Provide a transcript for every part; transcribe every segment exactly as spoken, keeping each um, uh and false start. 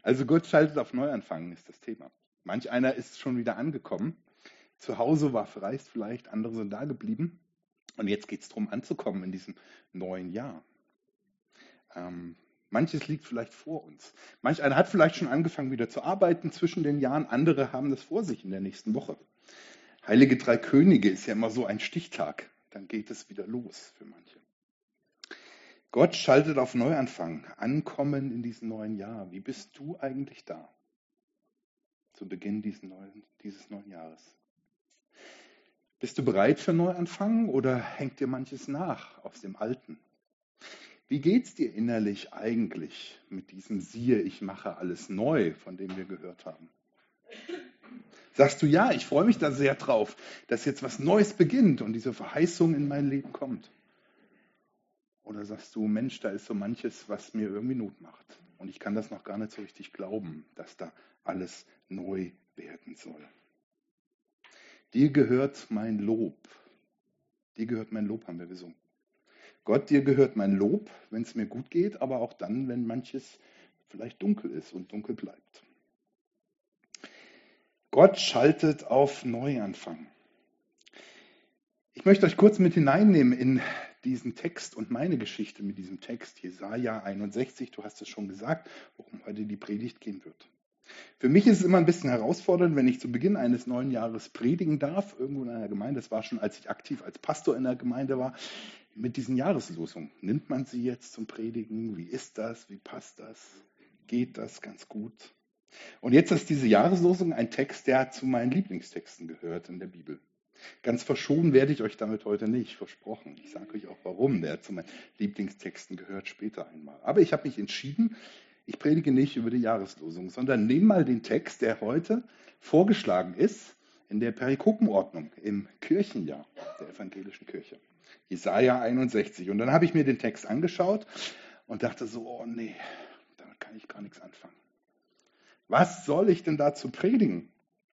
Also Gott schaltet auf Neuanfang, ist das Thema. Manch einer ist schon wieder angekommen. Zu Hause war verreist vielleicht, andere sind da geblieben. Und jetzt geht es darum, anzukommen in diesem neuen Jahr. Ähm, manches liegt vielleicht vor uns. Manch einer hat vielleicht schon angefangen, wieder zu arbeiten zwischen den Jahren. Andere haben das vor sich in der nächsten Woche. Heilige Drei Könige ist ja immer so ein Stichtag. Dann geht es wieder los für manche. Gott schaltet auf Neuanfang, Ankommen in diesem neuen Jahr. Wie bist du eigentlich da? Zu Beginn dieses neuen, dieses neuen Jahres. Bist du bereit für Neuanfang oder hängt dir manches nach aus dem Alten? Wie geht's dir innerlich eigentlich mit diesem Siehe, ich mache alles neu, von dem wir gehört haben? Sagst du, ja, ich freue mich da sehr drauf, dass jetzt was Neues beginnt und diese Verheißung in mein Leben kommt? Oder sagst du, Mensch, da ist so manches, was mir irgendwie Not macht. Und ich kann das noch gar nicht so richtig glauben, dass da alles neu werden soll. Dir gehört mein Lob. Dir gehört mein Lob, haben wir gesungen. Gott, dir gehört mein Lob, wenn es mir gut geht, aber auch dann, wenn manches vielleicht dunkel ist und dunkel bleibt. Gott schaltet auf Neuanfang. Ich möchte euch kurz mit hineinnehmen in diesen Text und meine Geschichte mit diesem Text, Jesaja einundsechzig, du hast es schon gesagt, worum heute die Predigt gehen wird. Für mich ist es immer ein bisschen herausfordernd, wenn ich zu Beginn eines neuen Jahres predigen darf, irgendwo in einer Gemeinde, das war schon, als ich aktiv als Pastor in der Gemeinde war, mit diesen Jahreslosungen. Nimmt man sie jetzt zum Predigen? Wie ist das? Wie passt das? Geht das ganz gut? Und jetzt ist diese Jahreslosung ein Text, der zu meinen Lieblingstexten gehört in der Bibel. Ganz verschonen werde ich euch damit heute nicht, versprochen. Ich sage euch auch, warum der zu meinen Lieblingstexten gehört, später einmal. Aber ich habe mich entschieden, ich predige nicht über die Jahreslosung, sondern nehme mal den Text, der heute vorgeschlagen ist in der Perikopenordnung im Kirchenjahr der evangelischen Kirche. Jesaja einundsechzig. Und dann habe ich mir den Text angeschaut und dachte so, oh nee, damit kann ich gar nichts anfangen. Was soll ich denn dazu predigen?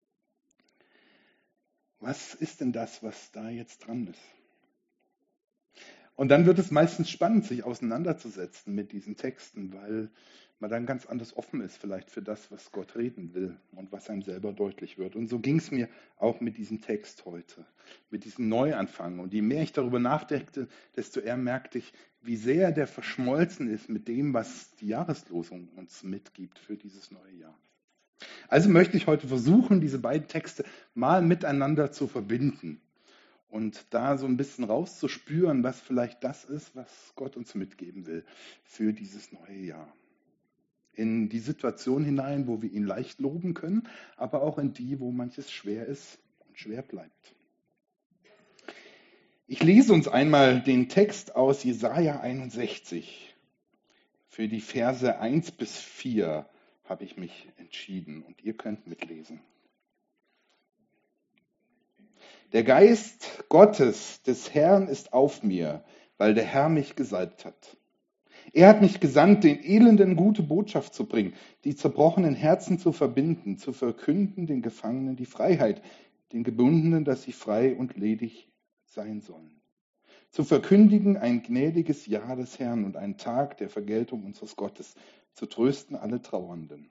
Was ist denn das, was da jetzt dran ist? Und dann wird es meistens spannend, sich auseinanderzusetzen mit diesen Texten, weil man dann ganz anders offen ist vielleicht für das, was Gott reden will und was einem selber deutlich wird. Und so ging es mir auch mit diesem Text heute, mit diesem Neuanfang. Und je mehr ich darüber nachdachte, desto eher merkte ich, wie sehr der verschmolzen ist mit dem, was die Jahreslosung uns mitgibt für dieses neue Jahr. Also möchte ich heute versuchen, diese beiden Texte mal miteinander zu verbinden und da so ein bisschen rauszuspüren, was vielleicht das ist, was Gott uns mitgeben will für dieses neue Jahr. In die Situation hinein, wo wir ihn leicht loben können, aber auch in die, wo manches schwer ist und schwer bleibt. Ich lese uns einmal den Text aus Jesaja einundsechzig. Für die Verse eins bis vier habe ich mich entschieden und ihr könnt mitlesen. Der Geist Gottes, des Herrn, ist auf mir, weil der Herr mich gesalbt hat. Er hat mich gesandt, den Elenden gute Botschaft zu bringen, die zerbrochenen Herzen zu verbinden, zu verkünden den Gefangenen die Freiheit, den Gebundenen, dass sie frei und ledig sein sollen. Zu verkündigen ein gnädiges Jahr des Herrn und einen Tag der Vergeltung unseres Gottes, zu trösten alle Trauernden.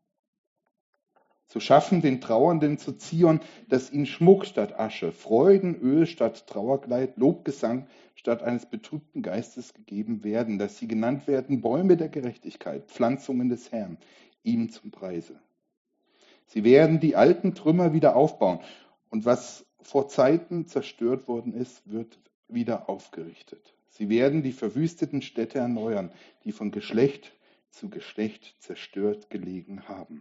Zu schaffen den Trauernden zu Zion, dass ihnen Schmuck statt Asche, Freudenöl statt Trauerkleid, Lobgesang statt eines betrübten Geistes gegeben werden, dass sie genannt werden Bäume der Gerechtigkeit, Pflanzungen des Herrn, ihm zum Preise. Sie werden die alten Trümmer wieder aufbauen und was vor Zeiten zerstört worden ist, wird wieder aufgerichtet. Sie werden die verwüsteten Städte erneuern, die von Geschlecht zu Geschlecht zerstört gelegen haben.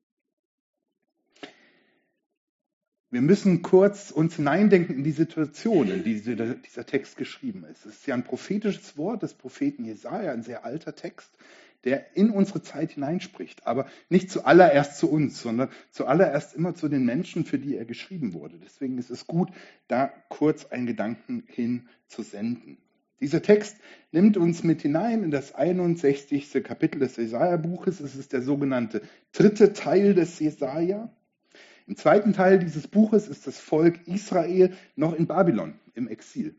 Wir müssen kurz uns hineindenken in die Situation, in die dieser Text geschrieben ist. Es ist ja ein prophetisches Wort des Propheten Jesaja, ein sehr alter Text, der in unsere Zeit hineinspricht, aber nicht zuallererst zu uns, sondern zuallererst immer zu den Menschen, für die er geschrieben wurde. Deswegen ist es gut, da kurz einen Gedanken hin zu senden. Dieser Text nimmt uns mit hinein in das einundsechzigste Kapitel des Jesaja-Buches. Es ist der sogenannte dritte Teil des Jesaja. Im zweiten Teil dieses Buches ist das Volk Israel noch in Babylon, im Exil.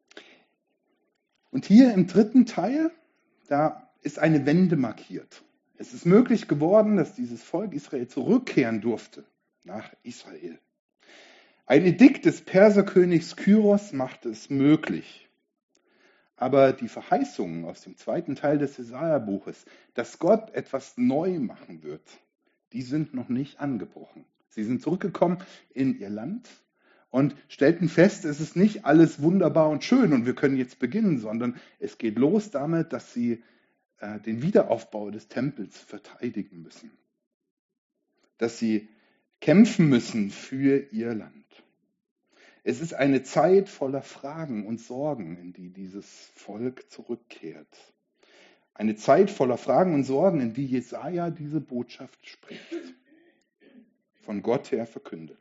Und hier im dritten Teil, da ist eine Wende markiert Es ist möglich geworden, dass dieses Volk Israel zurückkehren durfte nach Israel. Ein Edikt des Perserkönigs Kyros machte es möglich. Aber die Verheißungen aus dem zweiten Teil des Jesaja-Buches, dass Gott etwas neu machen wird, die sind noch nicht angebrochen. Sie sind zurückgekommen in ihr Land und stellten fest, es ist nicht alles wunderbar und schön und wir können jetzt beginnen, sondern es geht los damit, dass sie äh, den Wiederaufbau des Tempels verteidigen müssen. Dass sie kämpfen müssen für ihr Land. Es ist eine Zeit voller Fragen und Sorgen, in die dieses Volk zurückkehrt. Eine Zeit voller Fragen und Sorgen, in die Jesaja diese Botschaft spricht. Von Gott her verkündet.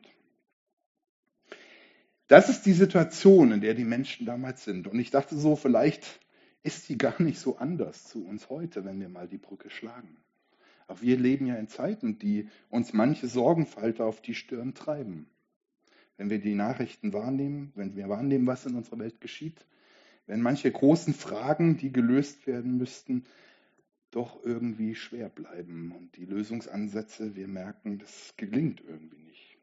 Das ist die Situation, in der die Menschen damals sind. Und ich dachte so, vielleicht ist sie gar nicht so anders zu uns heute, wenn wir mal die Brücke schlagen. Auch wir leben ja in Zeiten, die uns manche Sorgenfalter auf die Stirn treiben. Wenn wir die Nachrichten wahrnehmen, wenn wir wahrnehmen, was in unserer Welt geschieht, wenn manche großen Fragen, die gelöst werden müssten, doch irgendwie schwer bleiben und die Lösungsansätze, wir merken, das gelingt irgendwie nicht.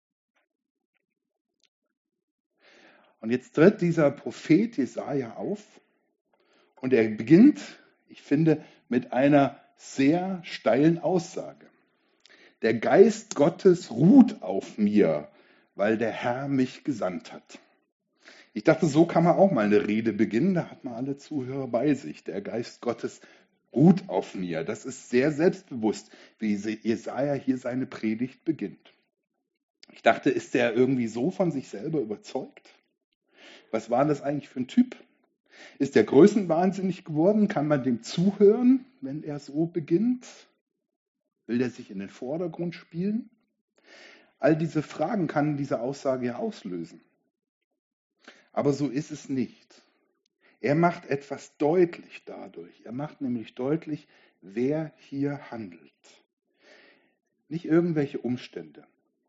Und jetzt tritt dieser Prophet Jesaja auf und er beginnt, ich finde, mit einer sehr steilen Aussage. Der Geist Gottes ruht auf mir, weil der Herr mich gesandt hat. Ich dachte, so kann man auch mal eine Rede beginnen, da hat man alle Zuhörer bei sich. Der Geist Gottes ruht auf mir. Das ist sehr selbstbewusst, wie Jesaja hier seine Predigt beginnt. Ich dachte, ist der irgendwie so von sich selber überzeugt? Was war das eigentlich für ein Typ? Ist der größenwahnsinnig geworden? Kann man dem zuhören, wenn er so beginnt? Will der sich in den Vordergrund spielen? All diese Fragen kann diese Aussage ja auslösen. Aber so ist es nicht. Er macht etwas deutlich dadurch. Er macht nämlich deutlich, wer hier handelt. Nicht irgendwelche Umstände,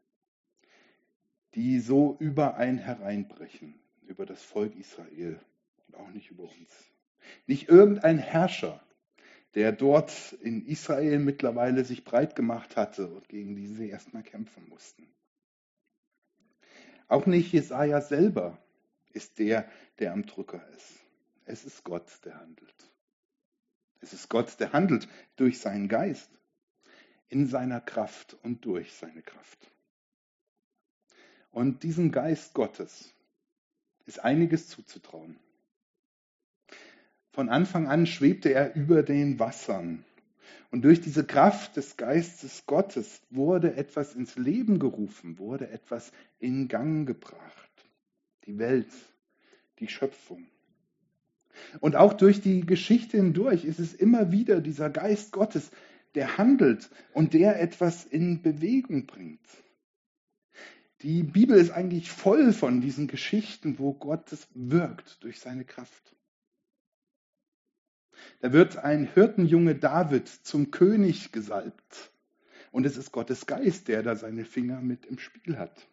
die so über einen hereinbrechen, über das Volk Israel und auch nicht über uns. Nicht irgendein Herrscher, der dort in Israel mittlerweile sich breit gemacht hatte und gegen die sie erstmal kämpfen mussten. Auch nicht Jesaja selber ist der, der am Drücker ist. Es ist Gott, der handelt. Es ist Gott, der handelt durch seinen Geist, in seiner Kraft und durch seine Kraft. Und diesem Geist Gottes ist einiges zuzutrauen. Von Anfang an schwebte er über den Wassern. Und durch diese Kraft des Geistes Gottes wurde etwas ins Leben gerufen, wurde etwas in Gang gebracht. Die Welt, die Schöpfung. Und auch durch die Geschichte hindurch ist es immer wieder dieser Geist Gottes, der handelt und der etwas in Bewegung bringt. Die Bibel ist eigentlich voll von diesen Geschichten, wo Gott wirkt durch seine Kraft. Da wird ein Hirtenjunge David zum König gesalbt. Und es ist Gottes Geist, der da seine Finger mit im Spiel hat.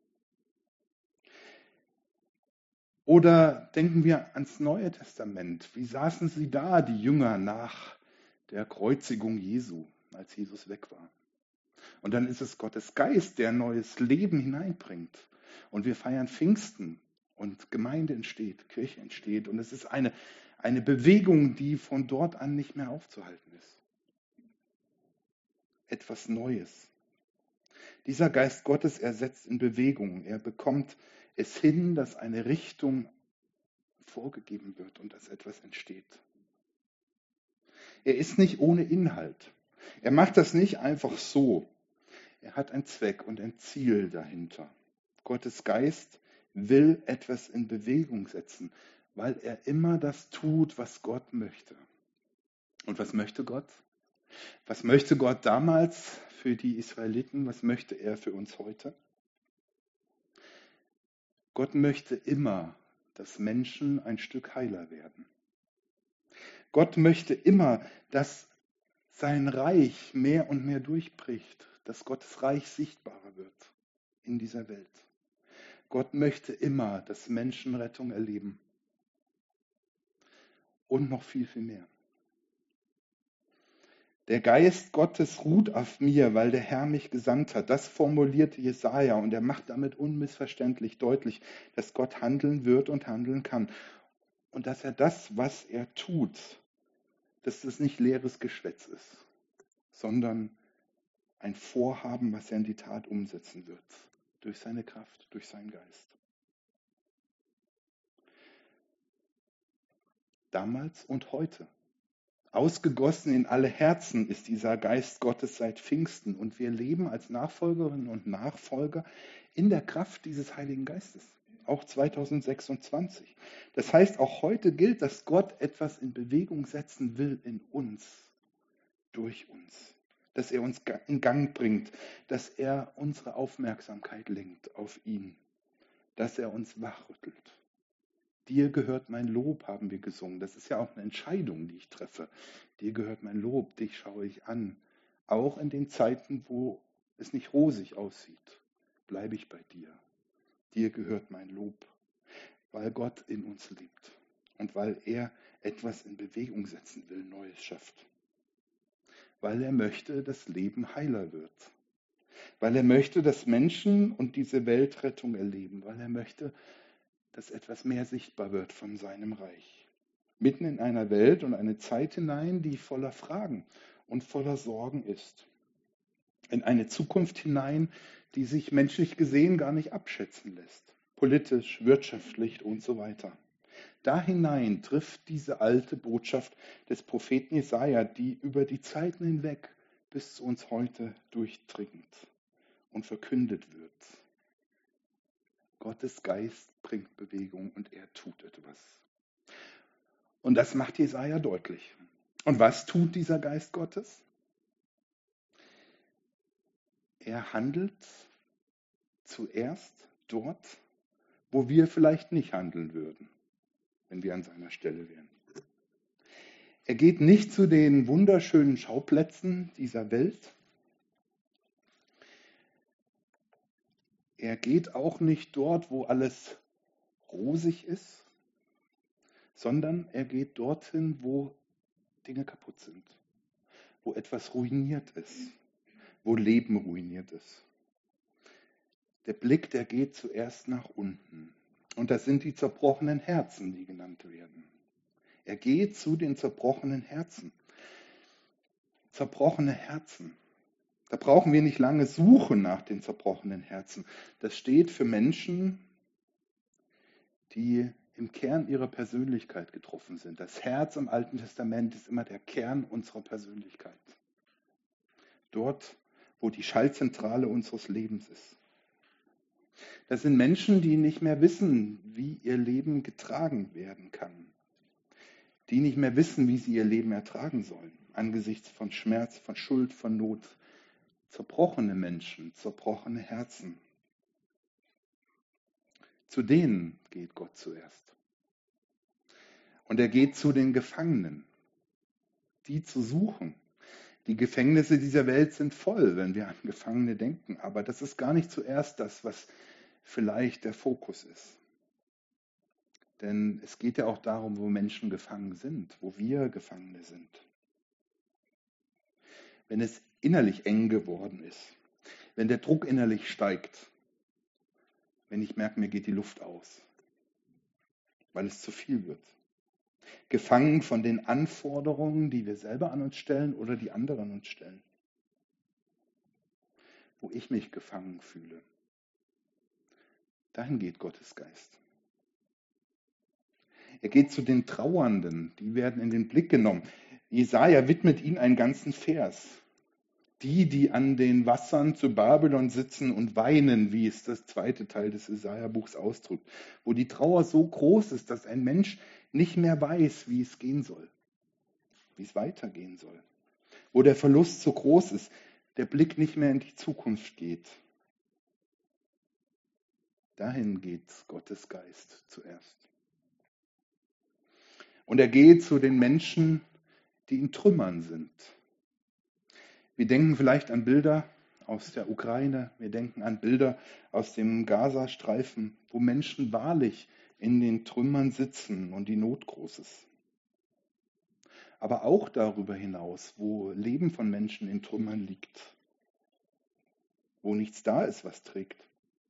Oder denken wir ans Neue Testament. Wie saßen sie da, die Jünger, nach der Kreuzigung Jesu, als Jesus weg war? Und dann ist es Gottes Geist, der neues Leben hineinbringt. Und wir feiern Pfingsten und Gemeinde entsteht, Kirche entsteht. Und es ist eine, eine Bewegung, die von dort an nicht mehr aufzuhalten ist. Etwas Neues. Dieser Geist Gottes, er setzt in Bewegung. Er bekommt es hin, dass eine Richtung vorgegeben wird und dass etwas entsteht. Er ist nicht ohne Inhalt. Er macht das nicht einfach so. Er hat einen Zweck und ein Ziel dahinter. Gottes Geist will etwas in Bewegung setzen, weil er immer das tut, was Gott möchte. Und was möchte Gott? Was möchte Gott damals für die Israeliten? Was möchte er für uns heute? Gott möchte immer, dass Menschen ein Stück heiler werden. Gott möchte immer, dass sein Reich mehr und mehr durchbricht, dass Gottes Reich sichtbarer wird in dieser Welt. Gott möchte immer, dass Menschen Rettung erleben. Und noch viel, viel mehr. Der Geist Gottes ruht auf mir, weil der Herr mich gesandt hat. Das formulierte Jesaja und er macht damit unmissverständlich deutlich, dass Gott handeln wird und handeln kann. Und dass er das, was er tut, dass es nicht leeres Geschwätz ist, sondern ein Vorhaben, was er in die Tat umsetzen wird. Durch seine Kraft, durch seinen Geist. Damals und heute. Ausgegossen in alle Herzen ist dieser Geist Gottes seit Pfingsten und wir leben als Nachfolgerinnen und Nachfolger in der Kraft dieses Heiligen Geistes, auch zweitausendsechsundzwanzig. Das heißt, auch heute gilt, dass Gott etwas in Bewegung setzen will in uns, durch uns, dass er uns in Gang bringt, dass er unsere Aufmerksamkeit lenkt auf ihn, dass er uns wachrüttelt. Dir gehört mein Lob, haben wir gesungen. Das ist ja auch eine Entscheidung, die ich treffe. Dir gehört mein Lob, dich schaue ich an. Auch in den Zeiten, wo es nicht rosig aussieht, bleibe ich bei dir. Dir gehört mein Lob, weil Gott in uns lebt und weil er etwas in Bewegung setzen will, Neues schafft. Weil er möchte, dass Leben heiler wird. Weil er möchte, dass Menschen und diese Weltrettung erleben. Weil er möchte, dass etwas mehr sichtbar wird von seinem Reich. Mitten in einer Welt und eine Zeit hinein, die voller Fragen und voller Sorgen ist. In eine Zukunft hinein, die sich menschlich gesehen gar nicht abschätzen lässt. Politisch, wirtschaftlich und so weiter. Da hinein trifft diese alte Botschaft des Propheten Jesaja, die über die Zeiten hinweg bis zu uns heute durchdringt und verkündet wird. Gottes Geist bringt Bewegung und er tut etwas. Und das macht Jesaja deutlich. Und was tut dieser Geist Gottes? Er handelt zuerst dort, wo wir vielleicht nicht handeln würden, wenn wir an seiner Stelle wären. Er geht nicht zu den wunderschönen Schauplätzen dieser Welt. Er geht auch nicht dort, wo alles rosig ist, sondern er geht dorthin, wo Dinge kaputt sind, wo etwas ruiniert ist, wo Leben ruiniert ist. Der Blick, der geht zuerst nach unten. Und das sind die zerbrochenen Herzen, die genannt werden. Er geht zu den zerbrochenen Herzen. Zerbrochene Herzen. Da brauchen wir nicht lange suchen nach den zerbrochenen Herzen. Das steht für Menschen, die im Kern ihrer Persönlichkeit getroffen sind. Das Herz im Alten Testament ist immer der Kern unserer Persönlichkeit. Dort, wo die Schaltzentrale unseres Lebens ist. Das sind Menschen, die nicht mehr wissen, wie ihr Leben getragen werden kann. Die nicht mehr wissen, wie sie ihr Leben ertragen sollen. Angesichts von Schmerz, von Schuld, von Not. Zerbrochene Menschen, zerbrochene Herzen. Zu denen geht Gott zuerst. Und er geht zu den Gefangenen, die zu suchen. Die Gefängnisse dieser Welt sind voll, wenn wir an Gefangene denken. Aber das ist gar nicht zuerst das, was vielleicht der Fokus ist. Denn es geht ja auch darum, wo Menschen gefangen sind, wo wir Gefangene sind. Wenn es innerlich eng geworden ist, wenn der Druck innerlich steigt, wenn ich merke, mir geht die Luft aus, weil es zu viel wird. Gefangen von den Anforderungen, die wir selber an uns stellen oder die anderen uns stellen. Wo ich mich gefangen fühle. Dahin geht Gottes Geist. Er geht zu den Trauernden, die werden in den Blick genommen. Jesaja widmet ihnen einen ganzen Vers. Die, die an den Wassern zu Babylon sitzen und weinen, wie es das zweite Teil des Jesaja-Buchs ausdrückt, wo die Trauer so groß ist, dass ein Mensch nicht mehr weiß, wie es gehen soll, wie es weitergehen soll, wo der Verlust so groß ist, der Blick nicht mehr in die Zukunft geht. Dahin geht Gottes Geist zuerst. Und er geht zu den Menschen, die in Trümmern sind. Wir denken vielleicht an Bilder aus der Ukraine, wir denken an Bilder aus dem Gazastreifen, wo Menschen wahrlich in den Trümmern sitzen und die Not groß ist. aber auch darüber hinaus, wo Leben von Menschen in Trümmern liegt, wo nichts da ist, was trägt.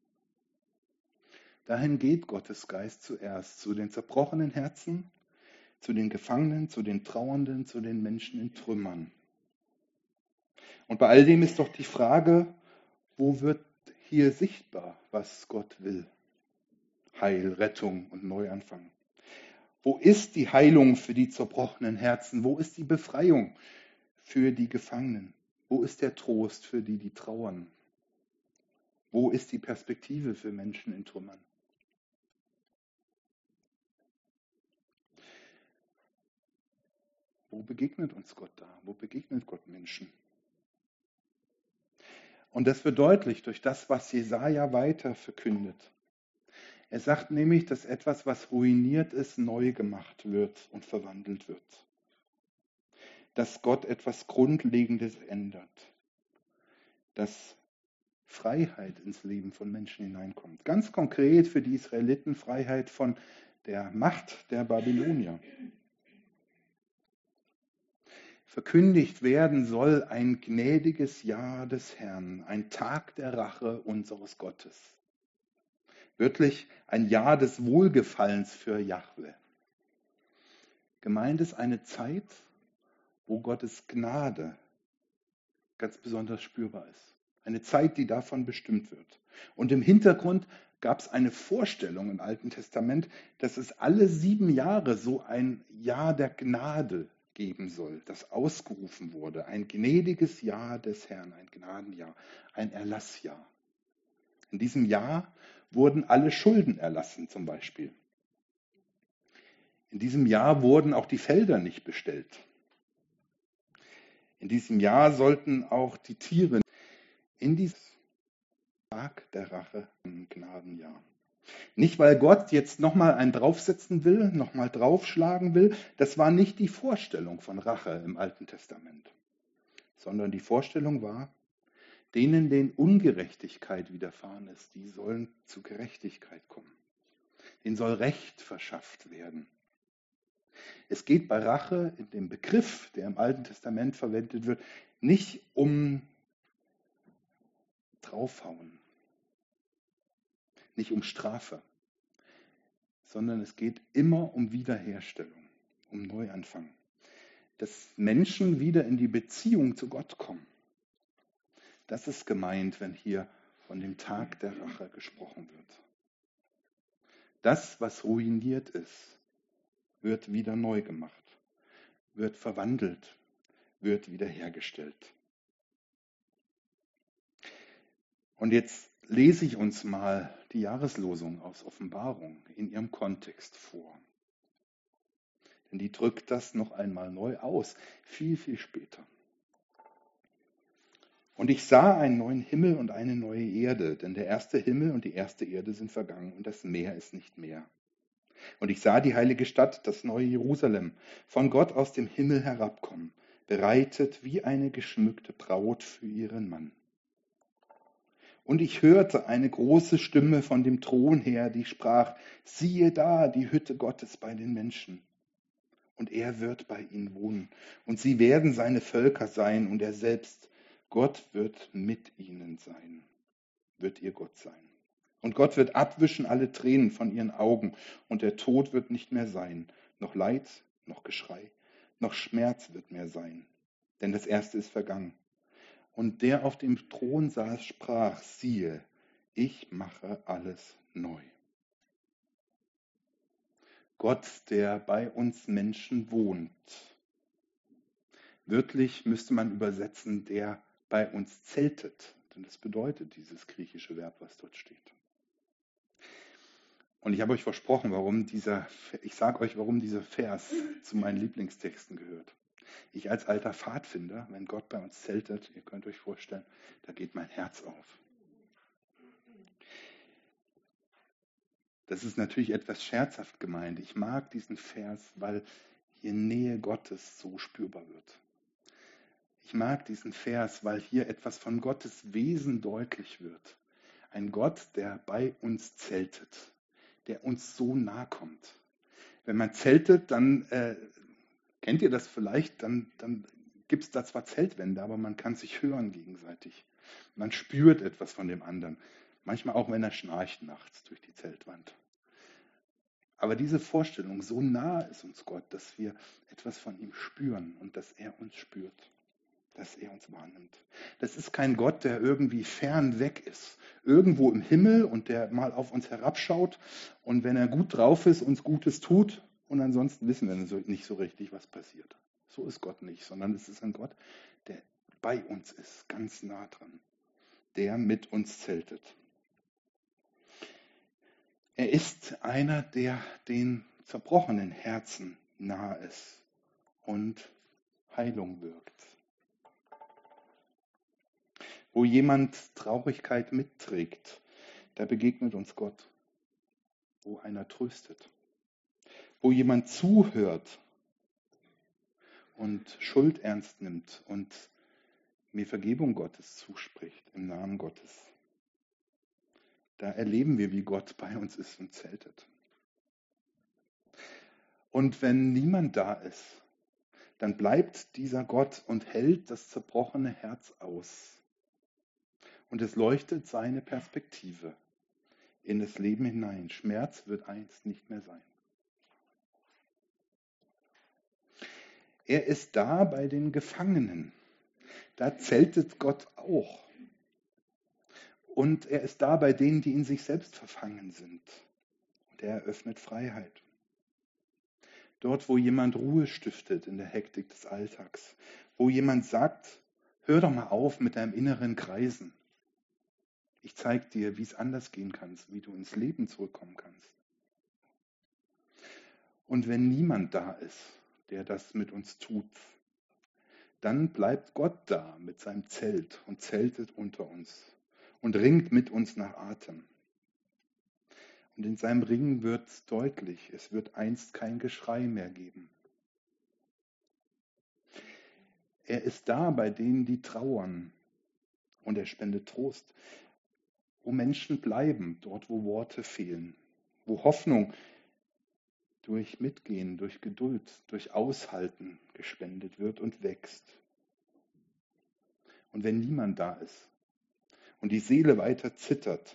Dahin geht Gottes Geist zuerst, zu den zerbrochenen Herzen, zu den Gefangenen, zu den Trauernden, zu den Menschen in Trümmern. Und bei all dem ist doch die Frage, wo wird hier sichtbar, was Gott will? Heil, Rettung und Neuanfang. Wo ist die Heilung für die zerbrochenen Herzen? Wo ist die Befreiung für die Gefangenen? Wo ist der Trost für die, die trauern? Wo ist die Perspektive für Menschen in Trümmern? Wo begegnet uns Gott da? Wo begegnet Gott Menschen? Und das wird deutlich durch das, was Jesaja weiter verkündet. Er sagt nämlich, dass etwas, was ruiniert ist, neu gemacht wird und verwandelt wird. Dass Gott etwas Grundlegendes ändert. Dass Freiheit ins Leben von Menschen hineinkommt. Ganz konkret für die Israeliten Freiheit von der Macht der Babylonier. Verkündigt werden soll ein gnädiges Jahr des Herrn, ein Tag der Rache unseres Gottes. Wörtlich ein Jahr des Wohlgefallens für Jahwe. Gemeint ist eine Zeit, wo Gottes Gnade ganz besonders spürbar ist. Eine Zeit, die davon bestimmt wird. Und im Hintergrund gab es eine Vorstellung im Alten Testament, dass es alle sieben Jahre so ein Jahr der Gnade geben soll, das ausgerufen wurde. Ein gnädiges Jahr des Herrn, ein Gnadenjahr, ein Erlassjahr. In diesem Jahr wurden alle Schulden erlassen zum Beispiel. In diesem Jahr wurden auch die Felder nicht bestellt. In diesem Jahr sollten auch die Tiere in diesem Tag der Rache im Gnadenjahr. Nicht, weil Gott jetzt nochmal einen draufsetzen will, nochmal draufschlagen will. Das war nicht die Vorstellung von Rache im Alten Testament, sondern die Vorstellung war, denen, denen Ungerechtigkeit widerfahren ist, die sollen zu Gerechtigkeit kommen. Denen soll Recht verschafft werden. Es geht bei Rache in dem Begriff, der im Alten Testament verwendet wird, nicht um draufhauen, nicht um Strafe, sondern es geht immer um Wiederherstellung, um Neuanfang. Dass Menschen wieder in die Beziehung zu Gott kommen. Das ist gemeint, wenn hier von dem Tag der Rache gesprochen wird. Das, was ruiniert ist, wird wieder neu gemacht, wird verwandelt, wird wiederhergestellt. Und jetzt lese ich uns mal die Jahreslosung aus Offenbarung in ihrem Kontext vor. Denn die drückt das noch einmal neu aus, viel, viel später. Und ich sah einen neuen Himmel und eine neue Erde, denn der erste Himmel und die erste Erde sind vergangen und das Meer ist nicht mehr. Und ich sah die heilige Stadt, das neue Jerusalem, von Gott aus dem Himmel herabkommen, bereitet wie eine geschmückte Braut für ihren Mann. Und ich hörte eine große Stimme von dem Thron her, die sprach, siehe da, die Hütte Gottes bei den Menschen. Und er wird bei ihnen wohnen. Und sie werden seine Völker sein. Und er selbst, Gott wird mit ihnen sein. Wird ihr Gott sein. Und Gott wird abwischen alle Tränen von ihren Augen. Und der Tod wird nicht mehr sein. Noch Leid, noch Geschrei, noch Schmerz wird mehr sein. Denn das Erste ist vergangen. Und der auf dem Thron saß, sprach, siehe, ich mache alles neu. Gott, der bei uns Menschen wohnt. Wörtlich müsste man übersetzen, der bei uns zeltet. Denn das bedeutet dieses griechische Verb, was dort steht. Und ich habe euch versprochen, warum dieser, ich sage euch, warum dieser Vers zu meinen Lieblingstexten gehört. Ich als alter Pfadfinder, wenn Gott bei uns zeltet, ihr könnt euch vorstellen, da geht mein Herz auf. Das ist natürlich etwas scherzhaft gemeint. Ich mag diesen Vers, weil hier Nähe Gottes so spürbar wird. Ich mag diesen Vers, weil hier etwas von Gottes Wesen deutlich wird. Ein Gott, der bei uns zeltet, der uns so nahe kommt. Wenn man zeltet, dann äh, Kennt ihr das vielleicht? Dann, dann gibt es da zwar Zeltwände, aber man kann sich hören gegenseitig. Man spürt etwas von dem anderen. Manchmal auch, wenn er schnarcht nachts durch die Zeltwand. Aber diese Vorstellung, so nah ist uns Gott, dass wir etwas von ihm spüren und dass er uns spürt, dass er uns wahrnimmt. Das ist kein Gott, der irgendwie fern weg ist, irgendwo im Himmel und der mal auf uns herabschaut und wenn er gut drauf ist, uns Gutes tut und ansonsten wissen wir nicht so richtig, was passiert. So ist Gott nicht, sondern es ist ein Gott, der bei uns ist, ganz nah dran, der mit uns zeltet. Er ist einer, der den zerbrochenen Herzen nahe ist und Heilung wirkt. Wo jemand Traurigkeit mitträgt, da begegnet uns Gott. Wo einer tröstet. Wo jemand zuhört und Schuld ernst nimmt und mir Vergebung Gottes zuspricht im Namen Gottes. Da erleben wir, wie Gott bei uns ist und zeltet. Und wenn niemand da ist, dann bleibt dieser Gott und hält das zerbrochene Herz aus. Und es leuchtet seine Perspektive in das Leben hinein. Schmerz wird einst nicht mehr sein. Er ist da bei den Gefangenen. Da zeltet Gott auch. Und er ist da bei denen, die in sich selbst verfangen sind. Und er eröffnet Freiheit. Dort, wo jemand Ruhe stiftet in der Hektik des Alltags. Wo jemand sagt, hör doch mal auf mit deinem inneren Kreisen. Ich zeige dir, wie es anders gehen kann, wie du ins Leben zurückkommen kannst. Und wenn niemand da ist, der das mit uns tut, dann bleibt Gott da mit seinem Zelt und zeltet unter uns und ringt mit uns nach Atem. Und in seinem Ringen wird deutlich, es wird einst kein Geschrei mehr geben. Er ist da bei denen, die trauern, und er spendet Trost. Wo Menschen bleiben, dort wo Worte fehlen, wo Hoffnung durch Mitgehen, durch Geduld, durch Aushalten gespendet wird und wächst. Und wenn niemand da ist und die Seele weiter zittert,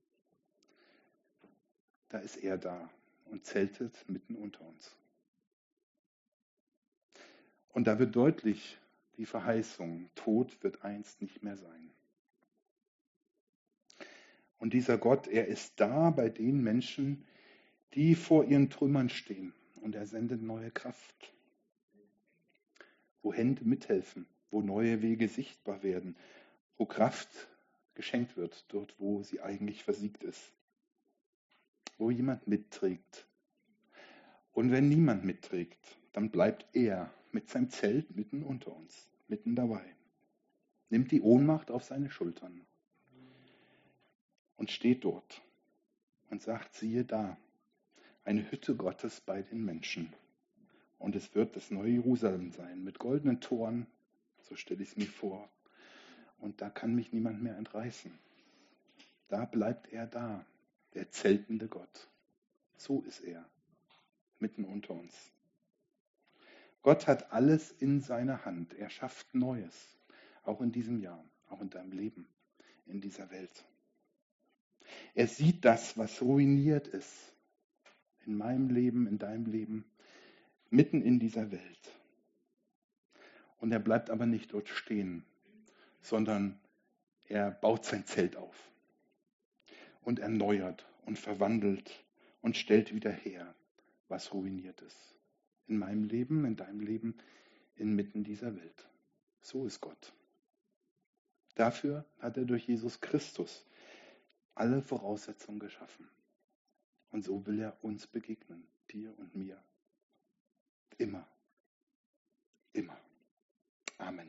da ist er da und zeltet mitten unter uns. Und da wird deutlich die Verheißung, Tod wird einst nicht mehr sein. Und dieser Gott, er ist da bei den Menschen, die vor ihren Trümmern stehen. Und er sendet neue Kraft. Wo Hände mithelfen, wo neue Wege sichtbar werden, wo Kraft geschenkt wird, dort wo sie eigentlich versiegt ist. Wo jemand mitträgt. Und wenn niemand mitträgt, dann bleibt er mit seinem Zelt mitten unter uns, mitten dabei. Nimmt die Ohnmacht auf seine Schultern und steht dort und sagt, siehe da, eine Hütte Gottes bei den Menschen. Und es wird das neue Jerusalem sein, mit goldenen Toren, so stelle ich es mir vor. Und da kann mich niemand mehr entreißen. Da bleibt er da, der zeltende Gott. So ist er, mitten unter uns. Gott hat alles in seiner Hand. Er schafft Neues, auch in diesem Jahr, auch in deinem Leben, in dieser Welt. Er sieht das, was ruiniert ist, in meinem Leben, in deinem Leben, mitten in dieser Welt. Und er bleibt aber nicht dort stehen, sondern er baut sein Zelt auf und erneuert und verwandelt und stellt wieder her, was ruiniert ist. In meinem Leben, in deinem Leben, inmitten dieser Welt. So ist Gott. Dafür hat er durch Jesus Christus alle Voraussetzungen geschaffen. Und so will er uns begegnen, dir und mir. Immer. Immer. Amen.